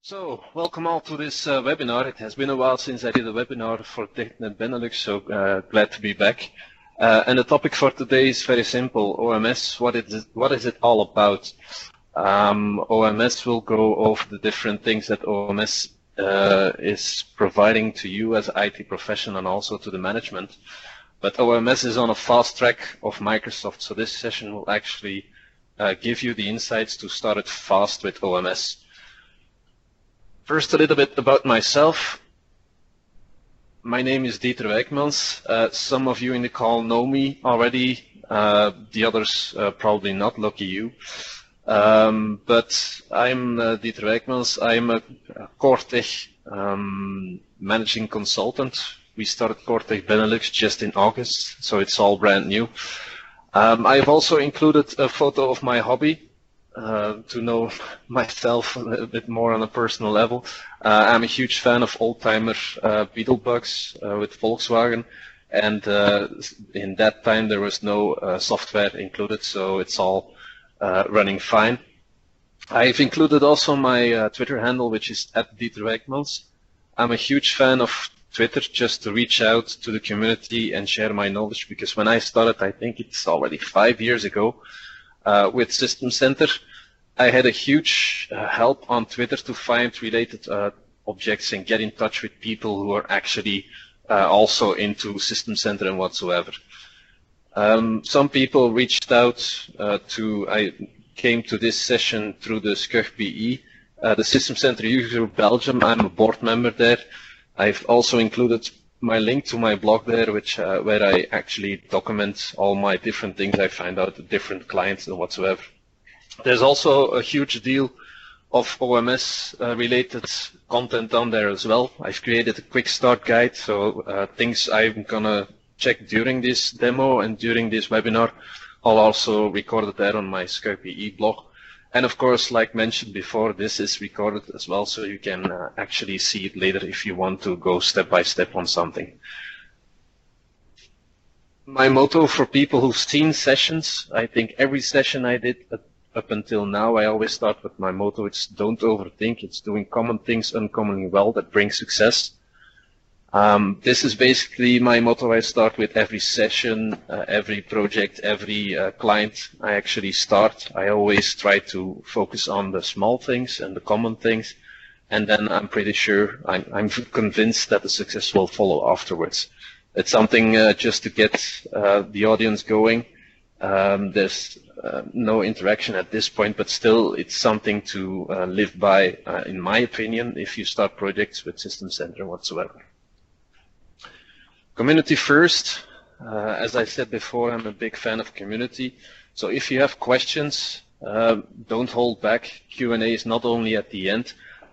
So, welcome all to this webinar. It has been a while since I did a webinar for TechNet Benelux, so glad to be back. And the topic for today is very simple. OMS, what is it all about? OMS will go over the different things that OMS is providing to you as an IT professional and also to the management. But OMS is on a fast track of Microsoft, so this session will actually give you the insights to start it fast with OMS. First, a little bit about myself. My name is Dieter Wijkmans. Some of you in the call know me already. The others probably not, lucky you. But I'm Dieter Wijkmans. I'm a CoreTech managing consultant. We started CoreTech Benelux just in August, so it's all brand new. I've also included a photo of my hobby. To know myself a little bit more on a personal level. I'm a huge fan of old-timer Beetlebugs with Volkswagen, and in that time there was no software included, so it's all running fine. I've included also my Twitter handle, which is @DieterWijkmans. I'm a huge fan of Twitter just to reach out to the community and share my knowledge, because when I started, I think it's already 5 years ago, with System Center, I had a huge help on Twitter to find related objects and get in touch with people who are actually also into System Center and whatsoever. Some people reached out I came to this session through the SCUG-BE, the System Center User Group Belgium. I'm a board member there. I've also included my link to my blog there, where I actually document all my different things I find out at different clients and whatsoever. There's also a huge deal of OMS related content on there as well. I've created a quick start guide, so things I'm gonna check during this demo and during this webinar, I'll also record it there on my SCUG-BE blog. And of course, like mentioned before, this is recorded as well, so you can actually see it later if you want to go step by step on something. My motto for people who've seen sessions, I think every session I did up until now, I always start with my motto. It's don't overthink. It's doing common things uncommonly well that bring success. This is basically my motto. I start with every session, every project, every client I actually start. I always try to focus on the small things and the common things, and then I'm pretty sure, I'm convinced that the success will follow afterwards. It's something just to get the audience going. There's no interaction at this point, but still it's something to live by, in my opinion, if you start projects with System Center whatsoever. Community first. As I said before, I'm a big fan of community. So if you have questions, don't hold back. Q&A is not only at the end.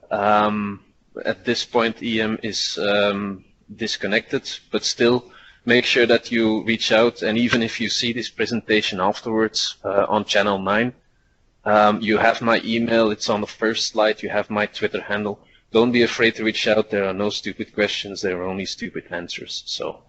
At this point, EM is disconnected, but still make sure that you reach out. And even if you see this presentation afterwards on channel 9, you have my email. It's on the first slide. You have my Twitter handle. Don't be afraid to reach out. There are no stupid questions. There are only stupid answers. So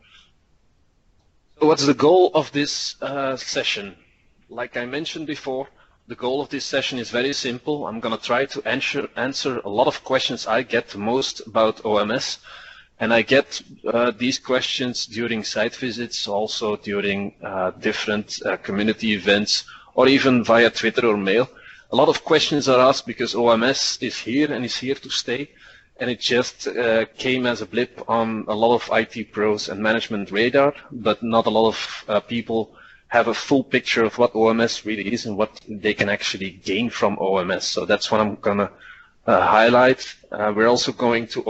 what's the goal of this session? Like I mentioned before, the goal of this session is very simple. I'm going to try to answer a lot of questions I get the most about OMS. And I get these questions during site visits, also during different community events, or even via Twitter or mail. A lot of questions are asked because OMS is here and is here to stay, and it just came as a blip on a lot of IT pros and management radar, but not a lot of people have a full picture of what OMS really is and what they can actually gain from OMS. So that's what I'm gonna highlight. We're also going to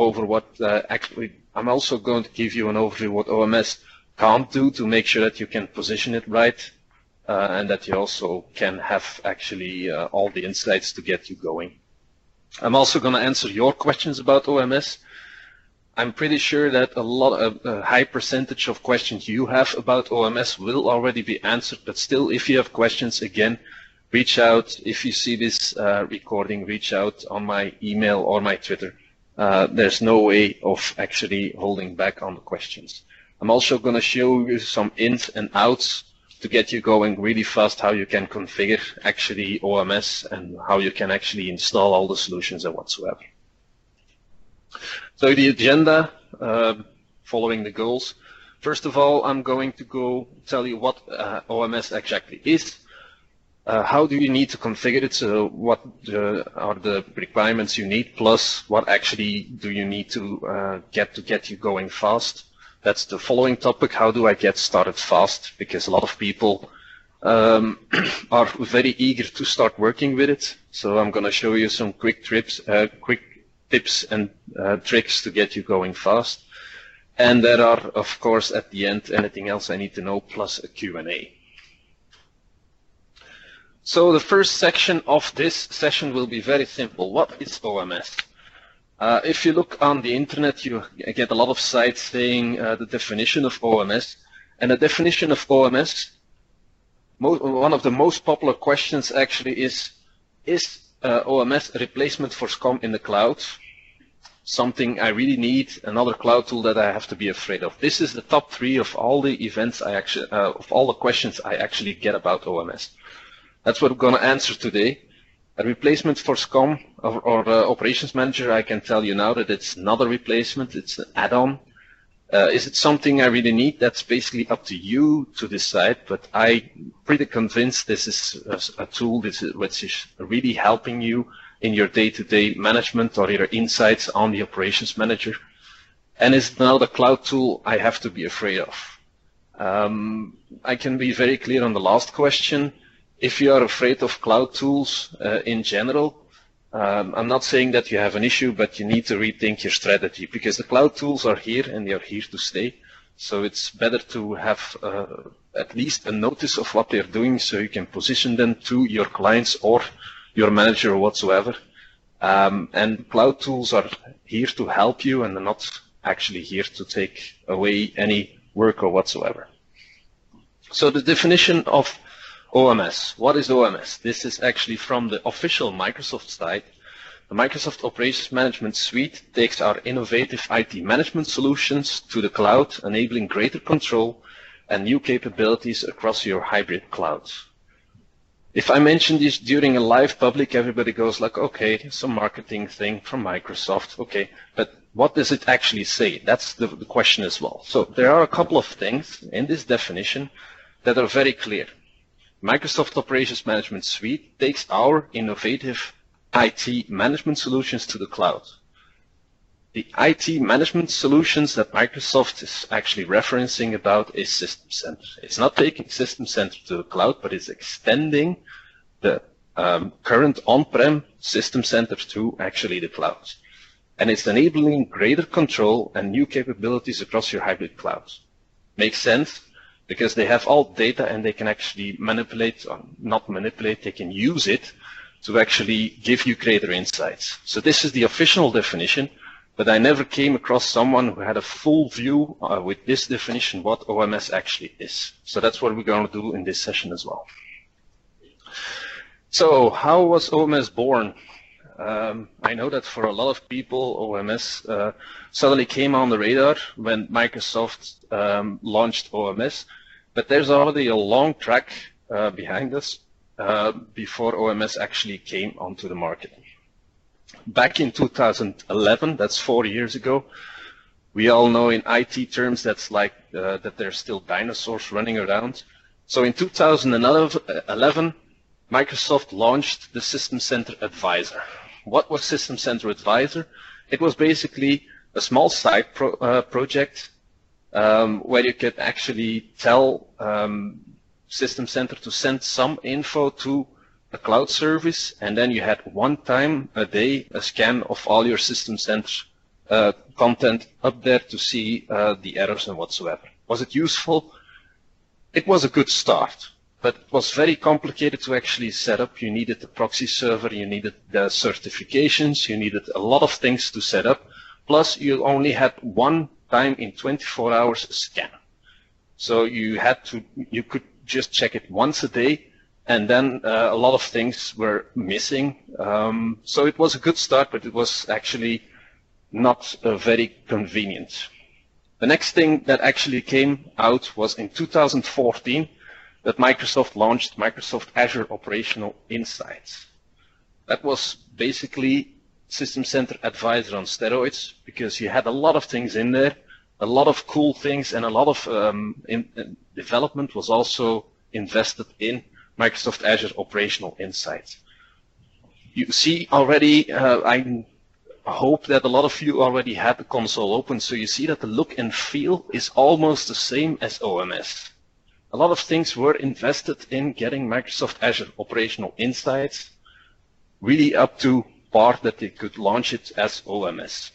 I'm also going to give you an overview what OMS can't do to make sure that you can position it right. And that you also can have actually all the insights to get you going. I'm also going to answer your questions about OMS. I'm pretty sure that a high percentage of questions you have about OMS will already be answered, but still, if you have questions, again, reach out. If you see this recording, reach out on my email or my Twitter. There's no way of actually holding back on the questions. I'm also going to show you some ins and outs to get you going really fast, how you can configure actually OMS and how you can actually install all the solutions and whatsoever. So the agenda, following the goals. First of all, I'm going to go tell you what OMS exactly is. How do you need to configure it? So what are the requirements you need? Plus, what actually do you need to get you going fast? That's the following topic. How do I get started fast? Because a lot of people are very eager to start working with it. So I'm going to show you some quick tips and tricks to get you going fast. And there are, of course, at the end, anything else I need to know, plus a Q&A. So the first section of this session will be very simple. What is OMS? If you look on the internet, you get a lot of sites saying the definition of OMS. And the definition of OMS, one of the most popular questions actually is OMS a replacement for SCOM in the cloud? Something I really need, another cloud tool that I have to be afraid of. This is the top 3 of all the events of all the questions I actually get about OMS. That's what we're going to answer today. A replacement for SCOM or Operations Manager, I can tell you now that it's not a replacement, it's an add-on. Is it something I really need? That's basically up to you to decide, but I'm pretty convinced this is a tool which is really helping you in your day-to-day management or your insights on the Operations Manager. And is it now the cloud tool I have to be afraid of? I can be very clear on the last question. If you are afraid of cloud tools in general, I'm not saying that you have an issue, but you need to rethink your strategy, because the cloud tools are here and they are here to stay. So it's better to have at least a notice of what they're doing so you can position them to your clients or your manager or whatsoever. And cloud tools are here to help you and they're not actually here to take away any work or whatsoever. So the definition of OMS. What is OMS? This is actually from the official Microsoft site. The Microsoft Operations Management Suite takes our innovative IT management solutions to the cloud, enabling greater control and new capabilities across your hybrid clouds. If I mention this during a live public, everybody goes like, okay, some marketing thing from Microsoft, okay, but what does it actually say? That's the question as well. So there are a couple of things in this definition that are very clear. Microsoft Operations Management Suite takes our innovative IT management solutions to the cloud. The IT management solutions that Microsoft is actually referencing about is System Center. It's not taking System Center to the cloud, but it's extending the current on-prem System Center to actually the cloud. And it's enabling greater control and new capabilities across your hybrid clouds. Makes sense? Because they have all data and they can actually manipulate, or not manipulate, they can use it to actually give you greater insights. So this is the official definition, but I never came across someone who had a full view with this definition what OMS actually is. So that's what we're going to do in this session as well. So how was OMS born? I know that for a lot of people, OMS suddenly came on the radar when Microsoft launched OMS, but there's already a long track behind us before OMS actually came onto the market. Back in 2011, that's 4 years ago, we all know in IT terms that's like that there's still dinosaurs running around. So in 2011, Microsoft launched the System Center Advisor. What was System Center Advisor? It was basically a small side project where you could actually tell System Center to send some info to a cloud service, and then you had one time a day a scan of all your System Center content up there to see the errors and whatsoever. Was it useful? It was a good start. But it was very complicated to actually set up. You needed the proxy server, you needed the certifications, you needed a lot of things to set up. Plus, you only had one time in 24 hours scan. So you could just check it once a day, and then a lot of things were missing. So it was a good start, but it was actually not very convenient. The next thing that actually came out was in 2014. That Microsoft launched Microsoft Azure Operational Insights. That was basically System Center Advisor on steroids, because you had a lot of things in there, a lot of cool things, and a lot of development was also invested in Microsoft Azure Operational Insights. You see already, I hope that a lot of you already had the console open, so you see that the look and feel is almost the same as OMS. A lot of things were invested in getting Microsoft Azure Operational Insights really up to par that they could launch it as OMS.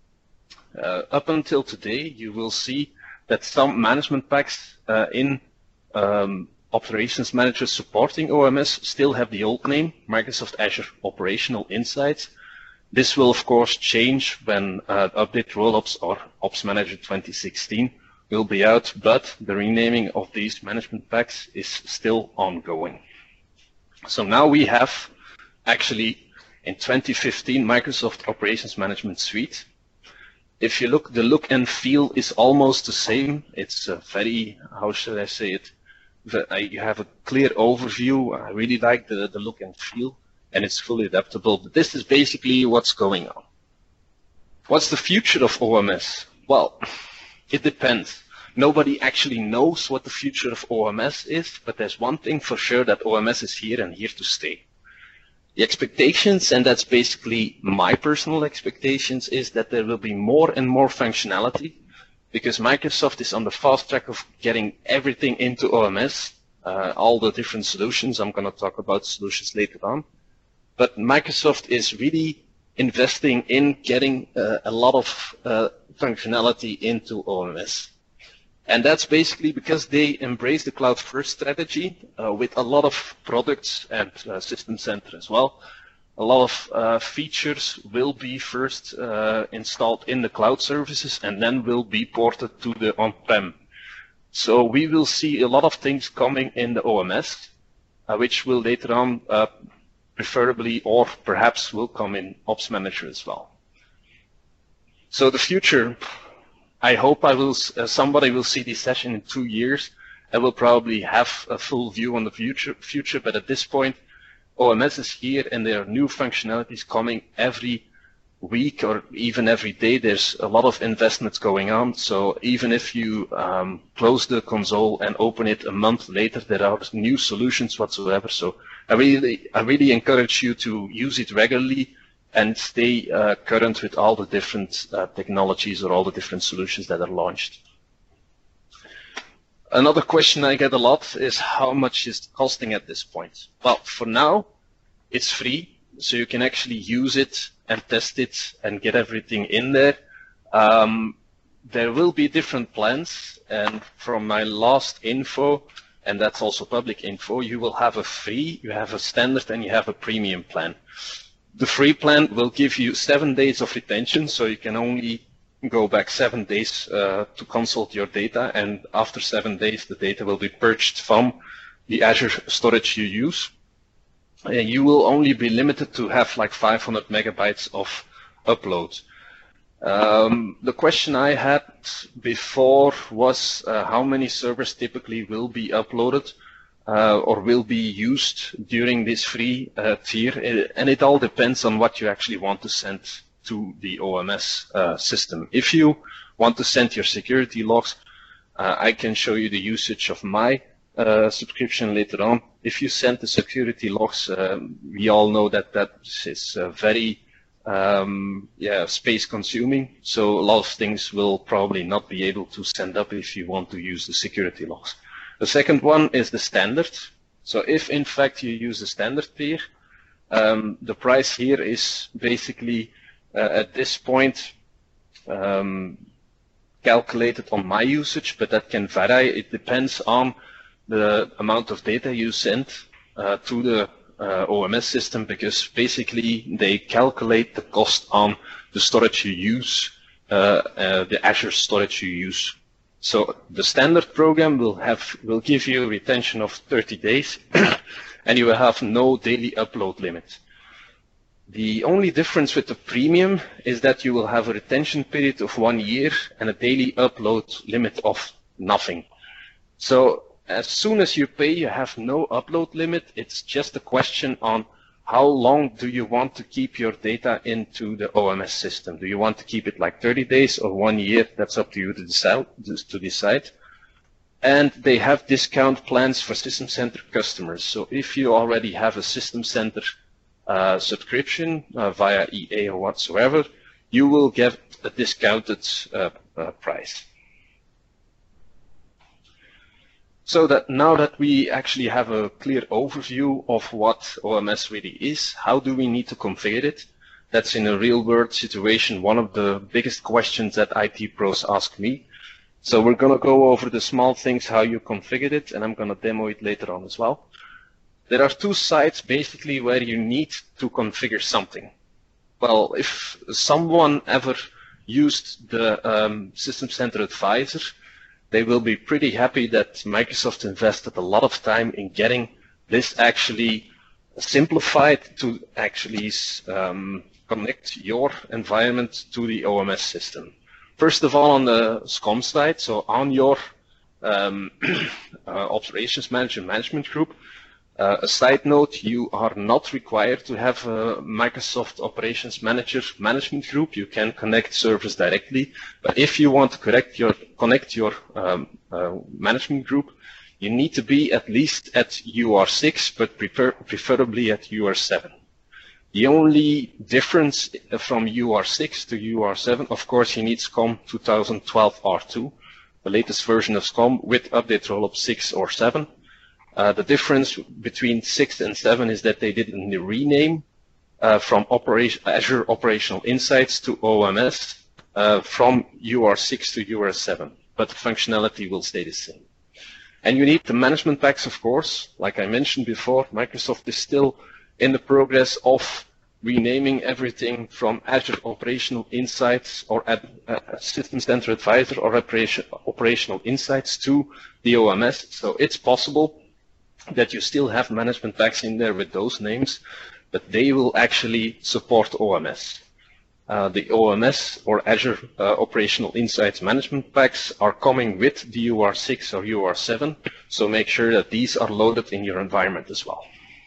Up until today, you will see that some management packs in Operations Manager supporting OMS still have the old name, Microsoft Azure Operational Insights. This will of course change when update rollups or Ops Manager 2016 will be out, but the renaming of these management packs is still ongoing. So now we have actually in 2015 Microsoft Operations Management Suite. If you look, the look and feel is almost the same. It's a very, how should I say it? You have a clear overview. I really like the look and feel, and it's fully adaptable. But this is basically what's going on. What's the future of OMS? Well, it depends. Nobody actually knows what the future of OMS is, but there's one thing for sure, that OMS is here and here to stay. The expectations, and that's basically my personal expectations, is that there will be more and more functionality, because Microsoft is on the fast track of getting everything into OMS, all the different solutions. I'm going to talk about solutions later on. But Microsoft is really investing in getting a lot of functionality into OMS. And that's basically because they embrace the cloud-first strategy with a lot of products and System Center as well. A lot of features will be first installed in the cloud services and then will be ported to the on-prem. So we will see a lot of things coming in the OMS, which will later on preferably or perhaps will come in Ops Manager as well. So the future, I hope somebody will see this session in 2 years and will probably have a full view on the future, but at this point, OMS is here and there are new functionalities coming every week or even every day. There's a lot of investments going on. So even if you close the console and open it a month later, there are new solutions whatsoever. So I really encourage you to use it regularly and stay current with all the different technologies or all the different solutions that are launched. Another question I get a lot is how much is it costing at this point? Well, for now, it's free, so you can actually use it and test it and get everything in there. There will be different plans, and from my last info, and that's also public info, you will have a free, you have a standard, and you have a premium plan. The free plan will give you 7 days of retention, so you can only go back 7 days to consult your data, and after 7 days the data will be purged from the Azure storage you use. You will only be limited to have like 500 megabytes of upload. The question I had before was how many servers typically will be uploaded or will be used during this free tier, and it all depends on what you actually want to send to the OMS system. If you want to send your security logs, I can show you the usage of my subscription later on. If you send the security logs, we all know that that is very space consuming, so a lot of things will probably not be able to send up if you want to use the security logs. The second one is the standard. So if in fact you use the standard tier, the price here is basically at this point calculated on my usage, but that can vary. It depends on the amount of data you send to the OMS system, because basically they calculate the cost on the storage you use, the Azure storage you use. So the standard program will give you a retention of 30 days and you will have no daily upload limit. The only difference with the premium is that you will have a retention period of 1 year and a daily upload limit of nothing. So as soon as you pay, you have no upload limit. It's just a question on how long do you want to keep your data into the OMS system? Do you want to keep it like 30 days or 1 year? That's up to you to decide. And they have discount plans for System Center customers. So if you already have a System Center subscription via EA or whatsoever, you will get a discounted price. So that now that we actually have a clear overview of what OMS really is, how do we need to configure it? That's in a real world situation one of the biggest questions that IT pros ask me. So we're going to go over the small things, how you configure it, and I'm going to demo it later on as well. There are two sites basically where you need to configure something. Well, if someone ever used the System Center Advisor, they will be pretty happy that Microsoft invested a lot of time in getting this actually simplified to actually connect your environment to the OMS system. First of all, on the SCOM side, so on your Operations Manager Management Group, a side note, you are not required to have a Microsoft Operations Manager Management Group. You can connect servers directly. But if you want to connect your management group, you need to be at least at UR6, but preferably at UR7. The only difference from UR6 to UR7, of course, you need SCOM 2012 R2, the latest version of SCOM with update rollup 6 or 7. The difference between 6 and 7 is that they didn't rename from Azure Operational Insights to OMS from UR6 to UR7, but the functionality will stay the same. And you need the management packs, of course. Like I mentioned before, Microsoft is still in the progress of renaming everything from Azure Operational Insights or System Center Advisor or Operational Insights to the OMS. So it's possible that you still have management packs in there with those names, but they will actually support OMS. The OMS or Azure Operational Insights management packs are coming with the UR6 or UR7, so make sure that these are loaded in your environment as well.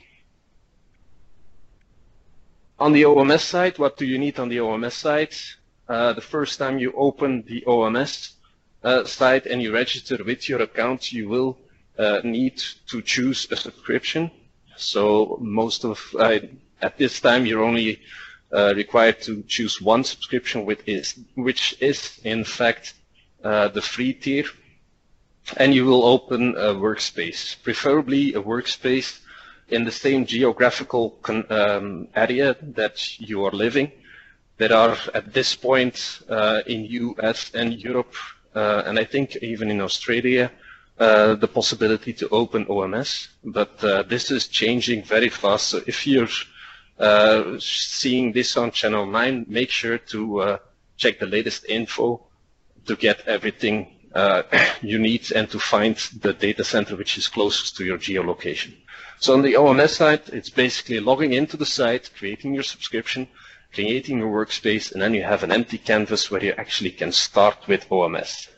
On the OMS side, what do you need on the OMS side? The first time you open the OMS site and you register with your account, you will need to choose a subscription. So at this time you're only required to choose one subscription, which is in fact the free tier, and you will open a workspace, preferably a workspace in the same geographical area that you are living. There are at this point in US and Europe, and I think even in Australia, the possibility to open OMS, but this is changing very fast. So if you're seeing this on Channel 9, make sure to check the latest info to get everything you need and to find the data center which is closest to your geolocation. So on the OMS side, it's basically logging into the site, creating your subscription, creating your workspace, and then you have an empty canvas where you actually can start with OMS.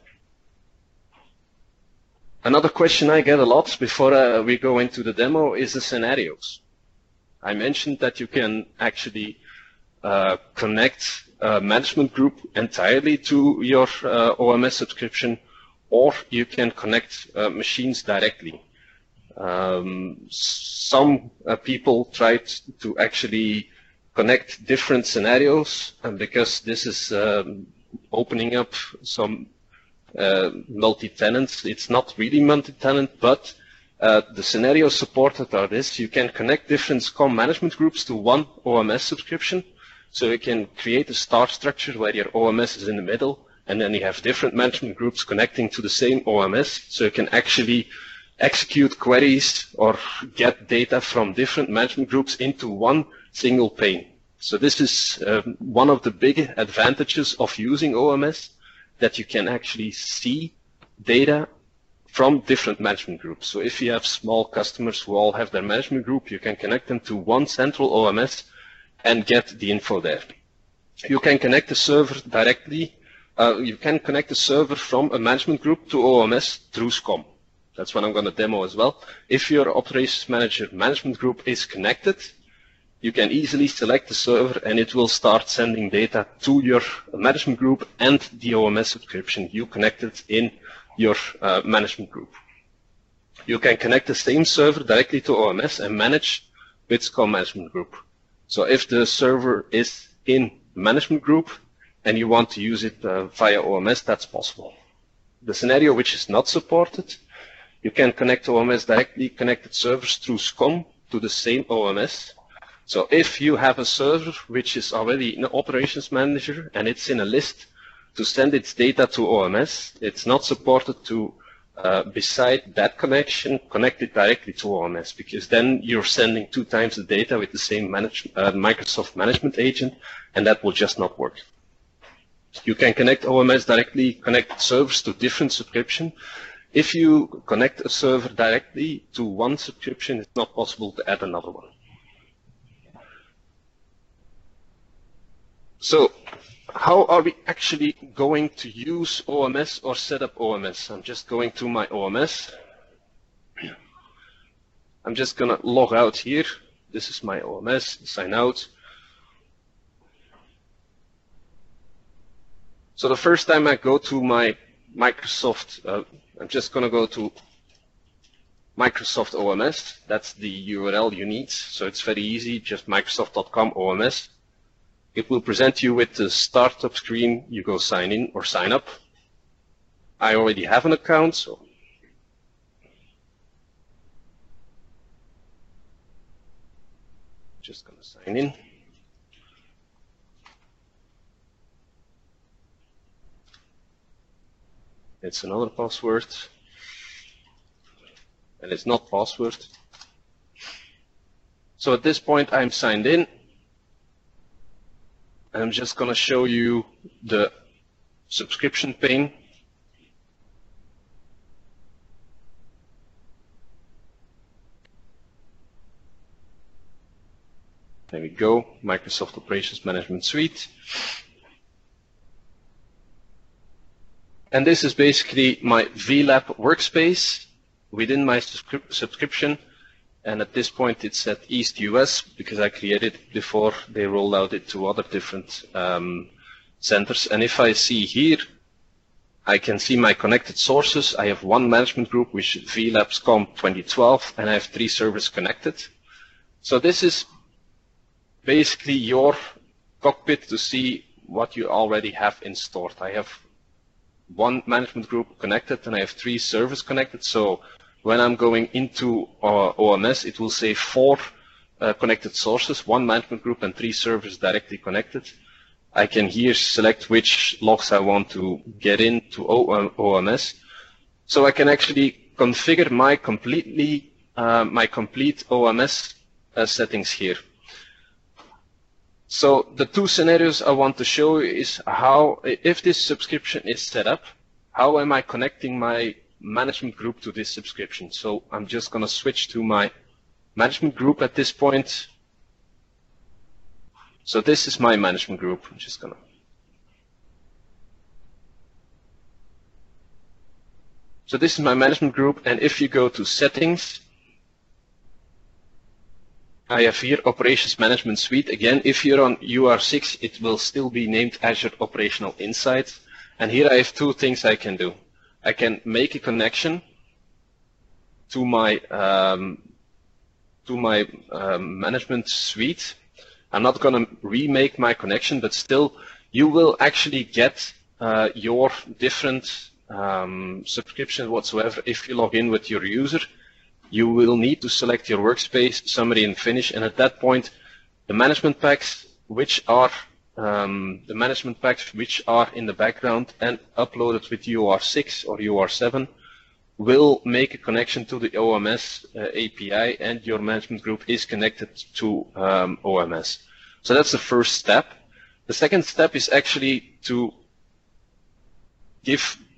Another question I get a lot before we go into the demo is the scenarios. I mentioned that you can actually connect a management group entirely to your OMS subscription, or you can connect machines directly. Some people tried to actually connect different scenarios, and because this is opening up some multi-tenants. It's not really multi-tenant, but the scenarios supported are this. You can connect different SCOM management groups to one OMS subscription. So you can create a star structure where your OMS is in the middle, and then you have different management groups connecting to the same OMS. So you can actually execute queries or get data from different management groups into one single pane. So this is one of the big advantages of using OMS, that you can actually see data from different management groups. So if you have small customers who all have their management group, you can connect them to one central OMS and get the info there. You can connect the server directly. You can connect the server from a management group to OMS through SCOM. That's what I'm going to demo as well. If your Operations Manager management group is connected, you can easily select the server and it will start sending data to your management group and the OMS subscription you connected in your management group. You can connect the same server directly to OMS and manage with SCOM management group. So if the server is in management group and you want to use it via OMS, that's possible. The scenario which is not supported, you can connect to OMS directly connected servers through SCOM to the same OMS. So if you have a server which is already in the operations manager and it's in a list to send its data to OMS, it's not supported to, beside that connection, connect it directly to OMS, because then you're sending 2 times the data with the same Microsoft Management Agent, and that will just not work. You can connect OMS directly, connect servers to different subscription. If you connect a server directly to one subscription, it's not possible to add another one. So, how are we actually going to use OMS or set up OMS? I'm just going to my OMS. I'm just going to log out here. This is my OMS, sign out. So the first time I go to my Microsoft, I'm just going to go to Microsoft OMS. That's the URL you need. So it's very easy, just microsoft.com OMS. It will present you with the startup screen. You go sign in or sign up. I already have an account, so just going to sign in. It's another password, and it's not password. So at this point, I'm signed in. I'm just going to show you the subscription pane. There we go, Microsoft Operations Management Suite. And this is basically my VLab workspace within my subscription. And at this point, it's at East US because I created it before they rolled out it to other different centers. And if I see here, I can see my connected sources. I have one management group, which is VLab SCOM 2012, and I have 3 servers connected. So this is basically your cockpit to see what you already have installed. I have one management group connected and I have 3 servers connected. So when I'm going into OMS, it will say 4 connected sources, 1 management group and 3 servers directly connected. I can here select which logs I want to get into OMS. So I can actually configure my complete OMS settings here. So the 2 scenarios I want to show you is how, if this subscription is set up, how am I connecting my management group to this subscription? So I'm just going to switch to my management group at this point. So this is my management group. I'm just going to. So this is my management group, and if you go to settings, I have here Operations Management Suite. Again, if you're on UR6, it will still be named Azure Operational Insights. And here I have 2 things I can do. I can make a connection to my management suite. I'm not going to remake my connection, but still, you will actually get your different subscriptions whatsoever if you log in with your user. You will need to select your workspace, summary, and finish. And at that point, the management packs, which are in the background and uploaded with UR6 or UR7, will make a connection to the OMS API, and your management group is connected to OMS. So that's the first step. The second step is actually to give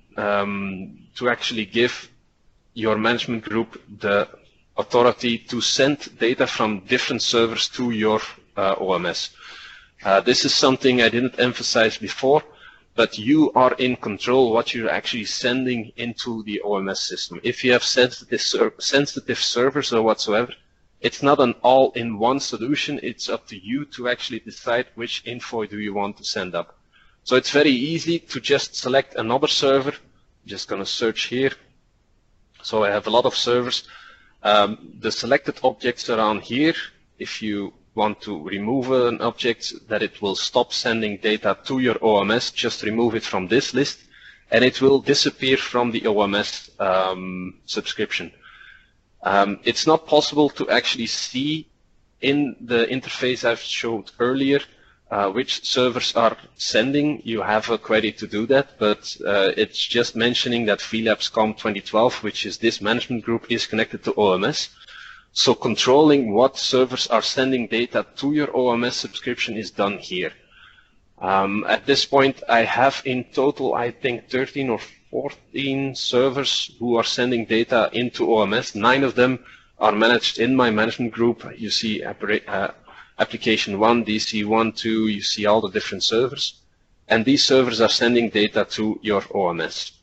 your management group the authority to send data from different servers to your OMS. This is something I didn't emphasize before, but you are in control what you're actually sending into the OMS system. If you have sensitive servers or whatsoever, it's not an all-in-one solution. It's up to you to actually decide which info do you want to send up. So it's very easy to just select another server. I'm just going to search here. So I have a lot of servers. The selected objects are on here. If you want to remove an object that it will stop sending data to your OMS, just remove it from this list and it will disappear from the OMS subscription. It's not possible to actually see in the interface I've showed earlier which servers are sending. You have a query to do that, but it's just mentioning that VLabs.com 2012, which is this management group, is connected to OMS. So controlling what servers are sending data to your OMS subscription is done here. At this point, I have in total, I think, 13 or 14 servers who are sending data into OMS. 9 of them are managed in my management group. You see application 1, DC 1, 2, you see all the different servers. And these servers are sending data to your OMS.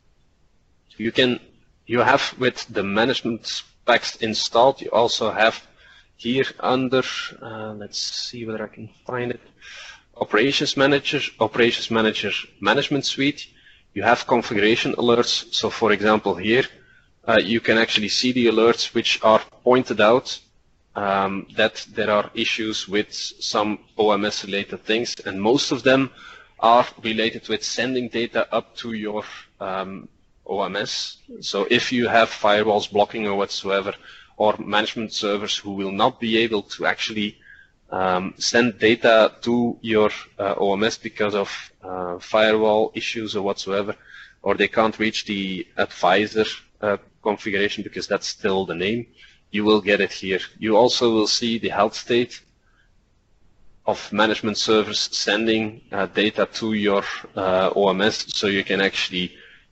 You have with the management packs installed, you also have here under, let's see whether I can find it, Operations Manager Management Suite. You have configuration alerts. So for example here, you can actually see the alerts which are pointed out that there are issues with some OMS related things, and most of them are related with sending data up to your OMS. So if you have firewalls blocking or whatsoever, or management servers who will not be able to actually send data to your OMS because of firewall issues or whatsoever, or they can't reach the advisor configuration because that's still the name, you will get it here. You also will see the health state of management servers sending data to your OMS, so you can actually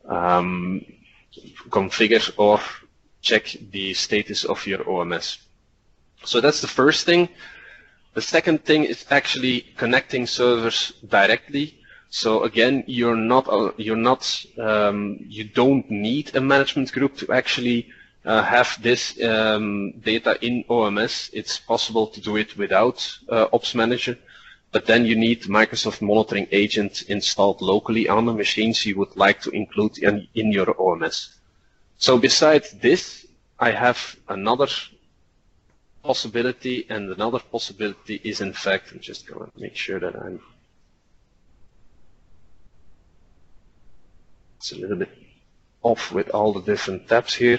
configure or check the status of your OMS. So that's the first thing. The second thing is actually connecting servers directly. So again, you don't need a management group to actually have this data in OMS. It's possible to do it without Ops Manager, but then you need Microsoft Monitoring Agent installed locally on the machines you would like to include in your OMS. So besides this, I have another possibility, and another possibility is, in fact, I'm just going to make sure that it's a little bit off with all the different tabs here.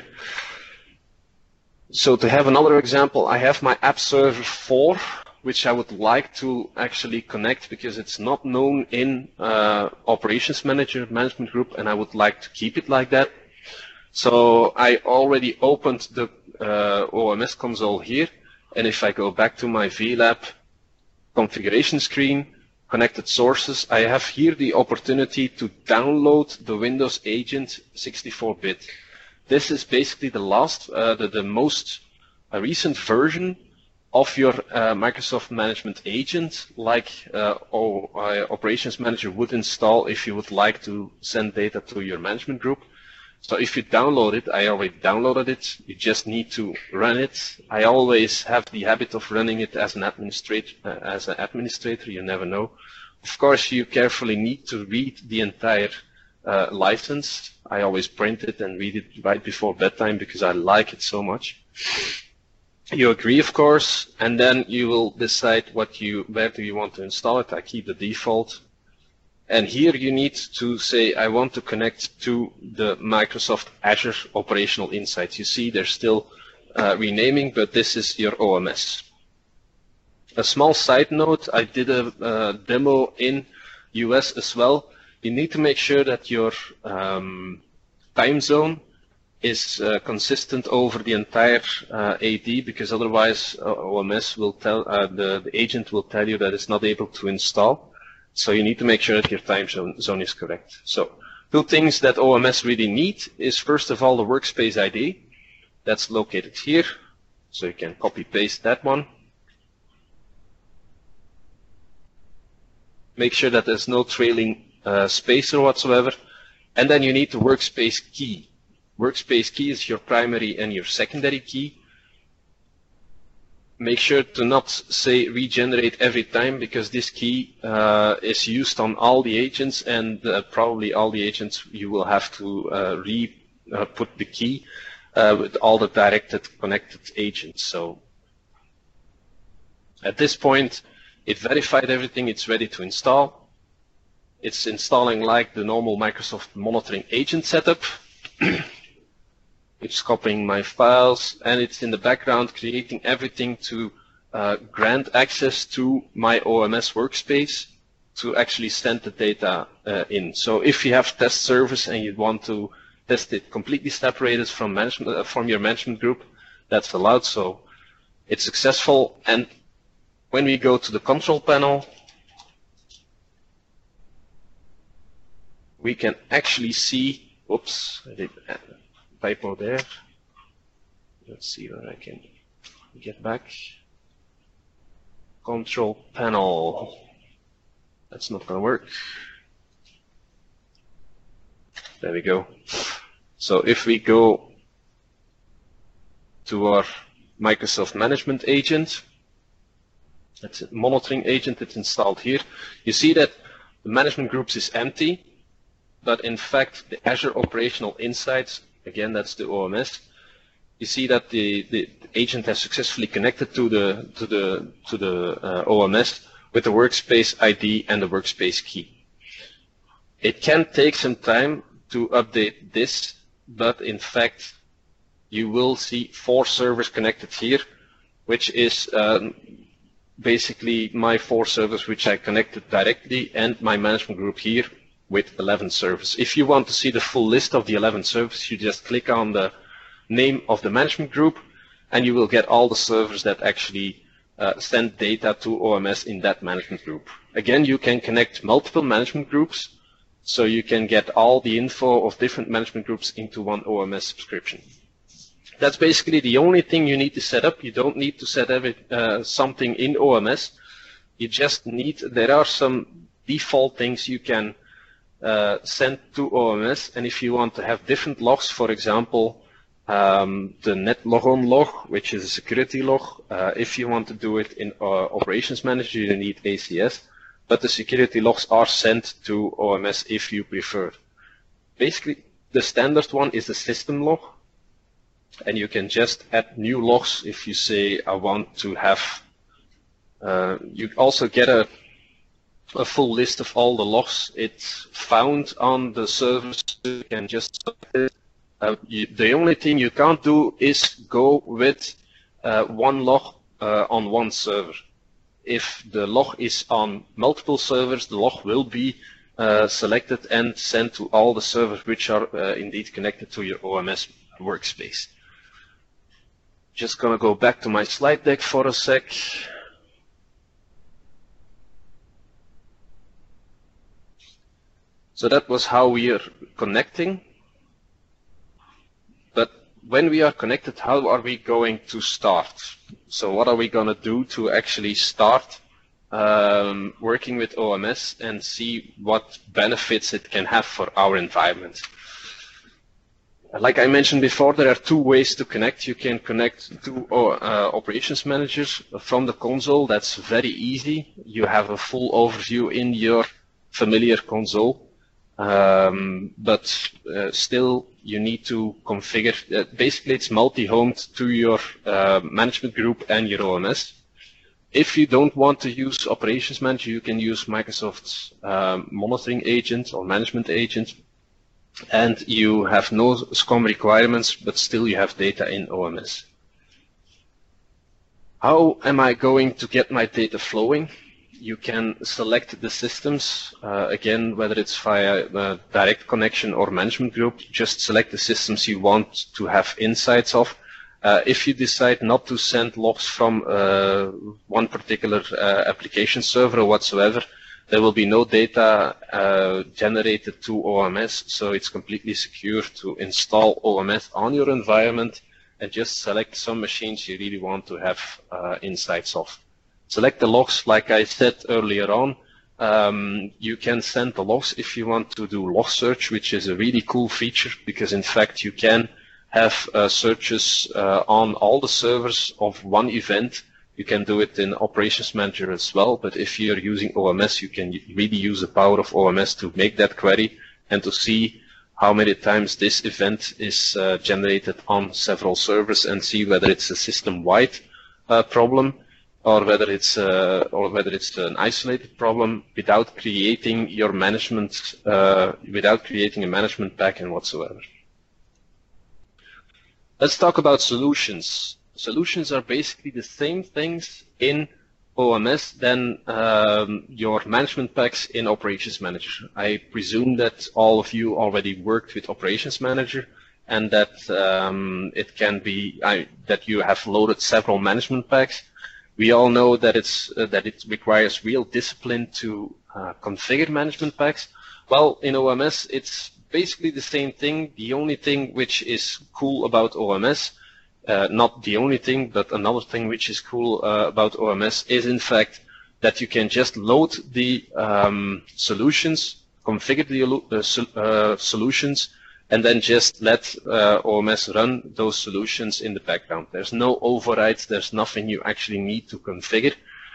So to have another example, I have my app server 4, which I would like to actually connect because it's not known in Operations Manager Management Group, and I would like to keep it like that. So I already opened the OMS console here, and if I go back to my VLab configuration screen, connected sources, I have here the opportunity to download the Windows Agent 64-bit. This is basically the last, the most recent version of your Microsoft Management Agent, like Operations Manager would install if you would like to send data to your management group. So if you download it, I already downloaded it, you just need to run it. I always have the habit of running it as an administrator, you never know. Of course, you carefully need to read the entire license. I always print it and read it right before bedtime because I like it so much. You agree, of course, and then you will decide where do you want to install it. I keep the default. And here you need to say, I want to connect to the Microsoft Azure Operational Insights. You see they're still renaming, but this is your OMS. A small side note, I did a demo in US as well. You need to make sure that your time zone is consistent over the entire AD, because otherwise OMS will tell, the agent will tell you that it's not able to install. So you need to make sure that your time zone is correct. So two things that OMS really need is, first of all, the workspace ID. That's located here. So you can copy paste that one. Make sure that there's no trailing space or whatsoever. And then you need the workspace key. Workspace key is your primary and your secondary key. make sure to not say regenerate every time, because this key is used on all the agents, and probably all the agents you will have to put the key with all the directed connected agents. So at this point, it verified everything, it's ready to install. It's installing like the normal Microsoft monitoring agent setup. It's copying my files, and it's in the background creating everything to grant access to my OMS workspace to actually send the data in. So if you have test servers and you want to test it completely separated from management, from your management group, that's allowed. So it's successful. And when we go to the control panel, we can actually see, oops, I did a typo there. Let's see where I can get back. Control panel. That's not going to work. There we go. So if we go to our Microsoft Management Agent, that's a monitoring agent that's installed here, you see that the management groups is empty, but in fact the Azure Operational Insights, again that's the OMS, you see that the agent has successfully connected to the OMS with the workspace ID and the workspace key. It can take some time to update this, but in fact you will see 4 servers connected here, which is basically my 4 servers which I connected directly, and my management group here with 11 servers. If you want to see the full list of the 11 servers, you just click on the name of the management group and you will get all the servers that actually send data to OMS in that management group. Again, you can connect multiple management groups, so you can get all the info of different management groups into one OMS subscription. That's basically the only thing you need to set up. You don't need to set something in OMS. You just need, there are some default things you can send to OMS, and if you want to have different logs, for example, the net logon log, which is a security log, if you want to do it in Operations Manager, you need ACS, but the security logs are sent to OMS if you prefer. Basically, the standard one is the system log, and you can just add new logs if you say, I want to have, you also get a full list of all the logs it's found on the servers. You can just select it. The only thing you can't do is go with one log on one server. If the log is on multiple servers, the log will be selected and sent to all the servers which are indeed connected to your OMS workspace. Just gonna go back to my slide deck for a sec. So that was how we are connecting. But when we are connected, how are we going to start? So what are we going to do to actually start working with OMS and see what benefits it can have for our environment? Like I mentioned before, there are 2 ways to connect. You can connect to Operations Managers from the console. That's very easy. You have a full overview in your familiar console. But still you need to configure, basically it's multi-homed to your management group and your OMS. If you don't want to use Operations Manager, you can use Microsoft's monitoring agent or management agent, and you have no SCOM requirements, but still you have data in OMS. How am I going to get my data flowing? You can select the systems, again, whether it's via direct connection or management group, just select the systems you want to have insights of. If you decide not to send logs from one particular application server or whatsoever, there will be no data generated to OMS, so it's completely secure to install OMS on your environment and just select some machines you really want to have insights of. Select the logs, like I said earlier on. You can send the logs if you want to do log search, which is a really cool feature, because in fact you can have searches on all the servers of one event You can do it in Operations Manager as well, but if you're using OMS, you can really use the power of OMS to make that query and to see how many times this event is generated on several servers and see whether it's a system-wide problem or whether it's an isolated problem without creating your management, without creating a management backend whatsoever. Let's talk about solutions. Solutions are basically the same things in OMS than your management packs in Operations Manager. I presume that all of you already worked with Operations Manager and that it can be that you have loaded several management packs. We all know that it requires real discipline to configure management packs. Well, in OMS, it's basically the same thing. The only thing which is cool about OMS, not the only thing, but another thing which is cool about OMS is in fact that you can just load the solutions, configure the solutions, and then just let OMS run those solutions in the background. There's no overrides, there's nothing you actually need to configure.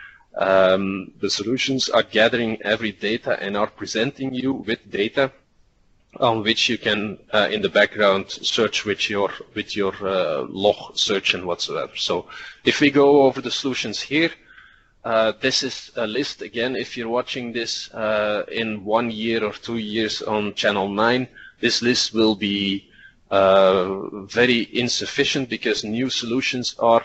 The solutions are gathering every data and are presenting you with data on which you can, in the background, search with your log search and whatsoever. So if we go over the solutions here, this is a list. Again, if you're watching this in 1 year or 2 years on channel 9, this list will be very insufficient because new solutions are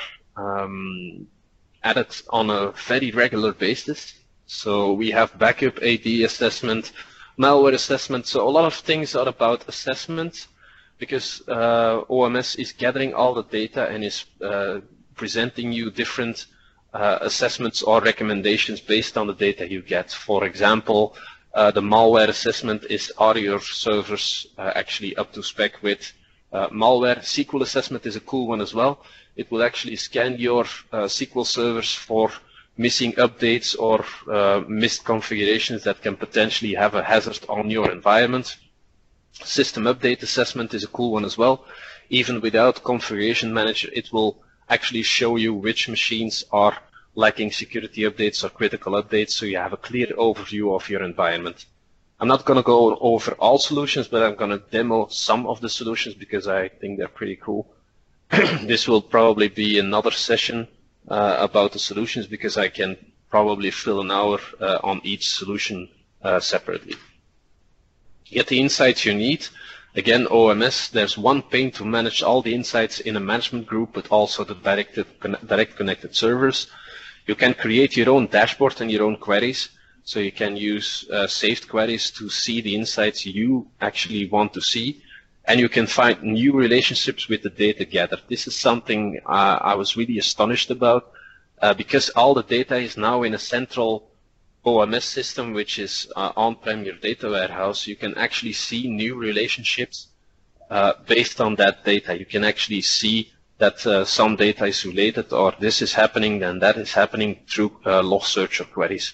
added on a very regular basis. So we have backup AD assessment, malware assessment. So a lot of things are about assessment because OMS is gathering all the data and is presenting you different assessments or recommendations based on the data you get. For example, the malware assessment is, are your servers actually up to spec with malware? SQL assessment is a cool one as well. It will actually scan your SQL servers for missing updates or missed configurations that can potentially have a hazard on your environment. System update assessment is a cool one as well. Even without configuration manager, it will actually show you which machines are lacking security updates or critical updates, so you have a clear overview of your environment. I'm not going to go over all solutions, but I'm going to demo some of the solutions because I think they're pretty cool. This will probably be another session about the solutions because I can probably fill an hour on each solution separately. Get the insights you need. Again, OMS, there's one pane to manage all the insights in a management group, but also the direct connected servers. You can create your own dashboard and your own queries. So you can use saved queries to see the insights you actually want to see. And you can find new relationships with the data gathered. This is something I was really astonished about because all the data is now in a central OMS system, which is on-prem your data warehouse. You can actually see new relationships based on that data. You can actually see that some data is related, or this is happening, then that is happening through log search or queries.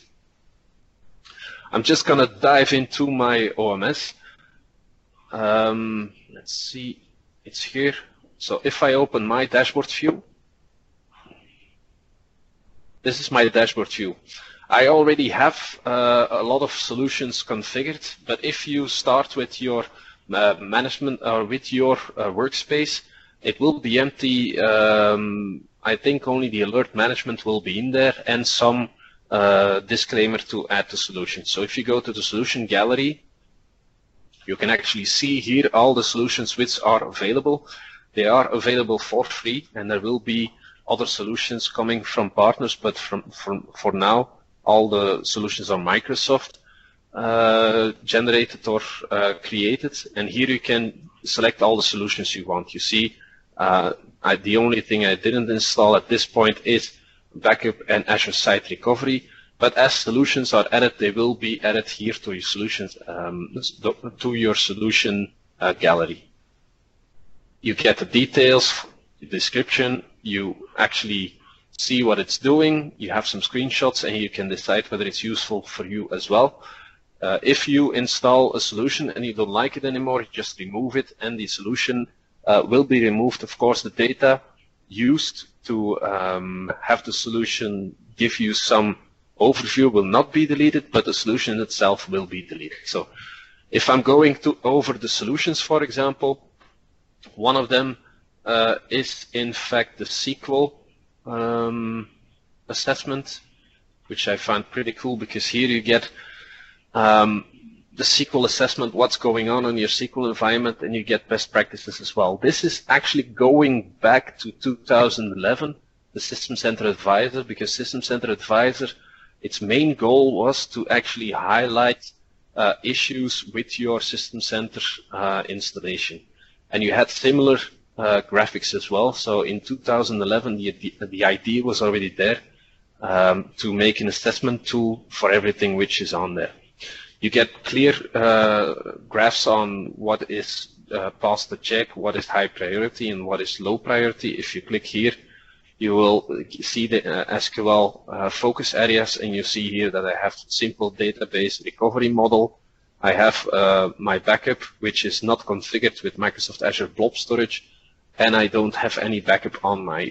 I'm just going to dive into my OMS. Let's see, it's here. So if I open my dashboard view, this is my dashboard view. I already have a lot of solutions configured, but if you start with your management or with your workspace, it will be empty. I think only the alert management will be in there and some disclaimer to add the solution. So if you go to the solution gallery, you can actually see here all the solutions which are available. They are available for free, and there will be other solutions coming from partners, but for now, all the solutions are Microsoft generated or created, and here you can select all the solutions you want. You see, the only thing I didn't install at this point is backup and Azure Site Recovery, but as solutions are added, they will be added here to your solutions, to your solution gallery. You get the details, the description, you actually see what it's doing, you have some screenshots, and you can decide whether it's useful for you as well. If you install a solution and you don't like it anymore, you just remove it, and the solution will be removed. Of course, the data used to have the solution give you some overview will not be deleted, but the solution itself will be deleted. So if I'm going over the solutions, for example, one of them is in fact the SQL assessment, which I find pretty cool, because here you get the SQL assessment, what's going on in your SQL environment, and you get best practices as well. This is actually going back to 2011, the System Center Advisor, because System Center Advisor, its main goal was to actually highlight issues with your System Center installation. And you had similar graphics as well. So in 2011, the idea was already there to make an assessment tool for everything which is on there. You get clear graphs on what is past the check, what is high priority, and what is low priority. If you click here, you will see the SQL focus areas, and you see here that I have simple database recovery model. I have my backup, which is not configured with Microsoft Azure Blob Storage, and I don't have any backup on my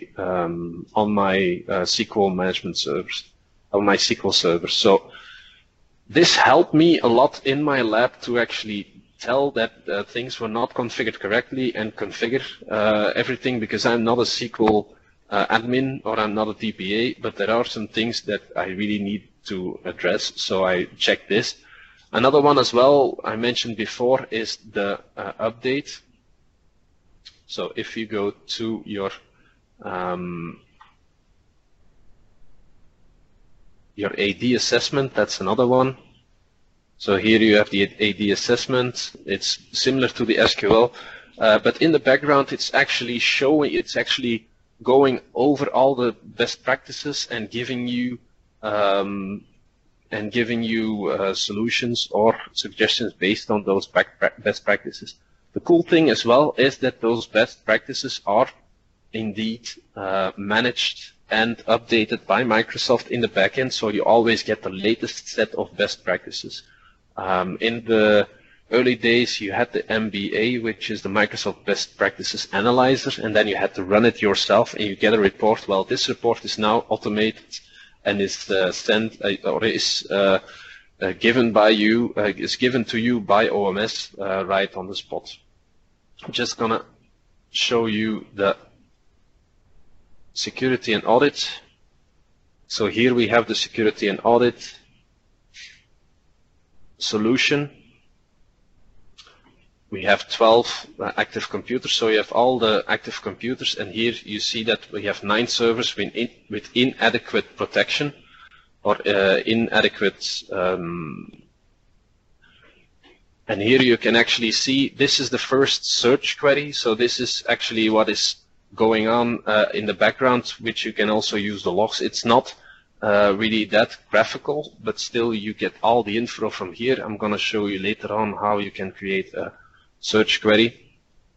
SQL management servers, on my SQL server. So this helped me a lot in my lab to actually tell that things were not configured correctly and configure everything, because I'm not a SQL admin or I'm not a DBA, but there are some things that I really need to address. So I check this. Another one as well I mentioned before is the update. So if you go to your AD assessment, that's another one. So here you have the AD assessment. It's similar to the SQL, but in the background it's actually showing, it's actually going over all the best practices and giving you solutions or suggestions based on those best practices. The cool thing as well is that those best practices are indeed managed and updated by Microsoft in the backend, so you always get the latest set of best practices. In the early days, you had the MBA, which is the Microsoft Best Practices Analyzer, and then you had to run it yourself, and you get a report. Well, this report is now automated and is sent or is given by you, is given to you by OMS right on the spot. I'm just gonna show you the security and audit. So here we have the security and audit solution. We have 12 active computers, so you have all the active computers, and here you see that we have 9 servers with inadequate protection or inadequate. And here you can actually see this is the first search query. So this is actually what is going on in the background, which you can also use the logs. It's not really that graphical, but still you get all the info from here. I'm going to show you later on how you can create a search query.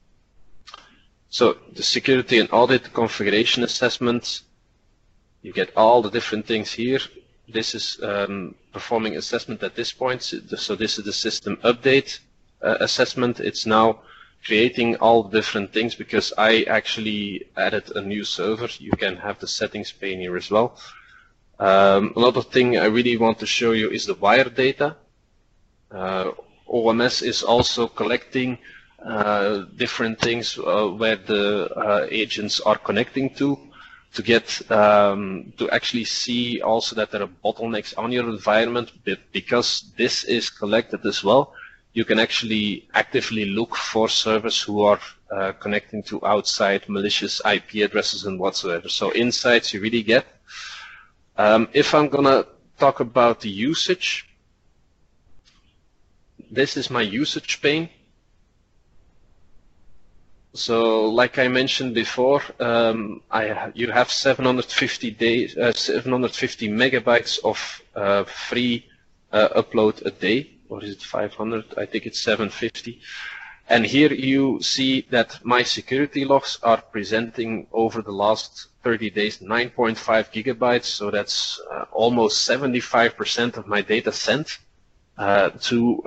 So the security and audit configuration assessment, you get all the different things here. This is performing assessment at this point. So this is the system update assessment. It's now creating all the different things because I actually added a new server. You can have the settings pane here as well. Another thing I really want to show you is the wire data. OMS is also collecting different things where the agents are connecting to get to actually see also that there are bottlenecks on your environment. But because this is collected as well, you can actually actively look for servers who are connecting to outside malicious IP addresses and whatsoever. So insights you really get. If I'm gonna talk about the usage, this is my usage pane. So, like I mentioned before, you have 750 megabytes of free upload a day, or is it 500? I think it's 750. And here you see that my security logs are presenting over the last 30 days 9.5 gigabytes. So that's almost 75% of my data sent to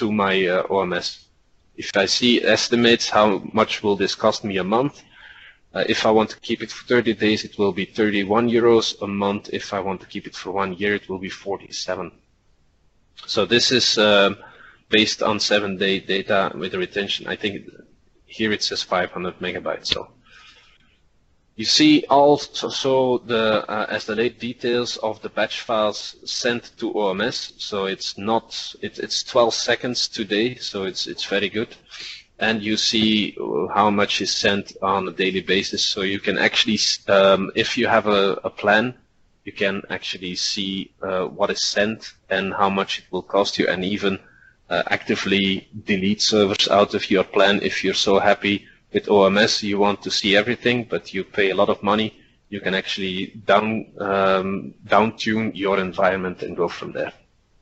my OMS. If I see estimates how much will this cost me a month, If I want to keep it for 30 days, it will be 31 euros a month. If I want to keep it for 1 year, it will be 47. So this is based on 7-day data with a retention. I think here it says 500 megabytes. So you see also the SLA details of the batch files sent to OMS. So it's not, it's 12 seconds today. So it's very good. And you see how much is sent on a daily basis. So you can actually, if you have a plan, you can actually see what is sent and how much it will cost you, and even actively delete servers out of your plan if you're so happy with OMS. You want to see everything, but you pay a lot of money. You can actually down-tune your environment and go from there.